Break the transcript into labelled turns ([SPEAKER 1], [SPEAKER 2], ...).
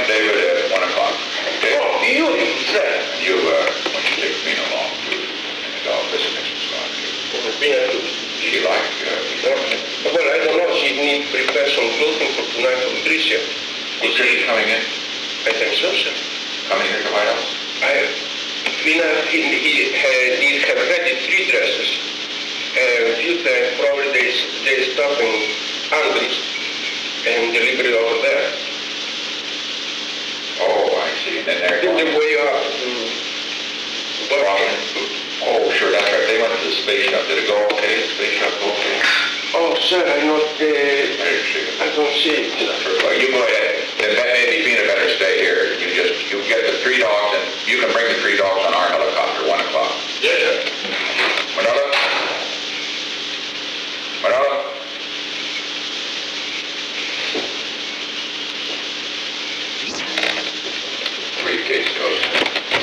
[SPEAKER 1] appoint David at 1 o'clock. Okay?
[SPEAKER 2] Oh, you, sir.
[SPEAKER 1] You, when you take Mina along to the office, Mrs. Scott. She like,
[SPEAKER 2] Well, I don't know. She needs to prepare some clothing for tonight for Patricia.
[SPEAKER 1] is she coming in?
[SPEAKER 2] I think so, sir.
[SPEAKER 1] Coming here to the White House?
[SPEAKER 2] Mina, he needs have ready 3 dresses. A few times probably they stop in Andres and deliver it over there.
[SPEAKER 1] Oh, I see. And they're
[SPEAKER 2] Then
[SPEAKER 1] going
[SPEAKER 2] the way up to Boston.
[SPEAKER 1] Oh, sure, that's right. They went to the space shop. Did it go okay? The space shop go okay?
[SPEAKER 2] Oh, sir, I not.
[SPEAKER 1] I didn't see it.
[SPEAKER 2] I don't see it.
[SPEAKER 1] Well, you go ahead. Then maybe Mina better stay here. You get the 3 dogs, and you can bring the 3 dogs on our helicopter.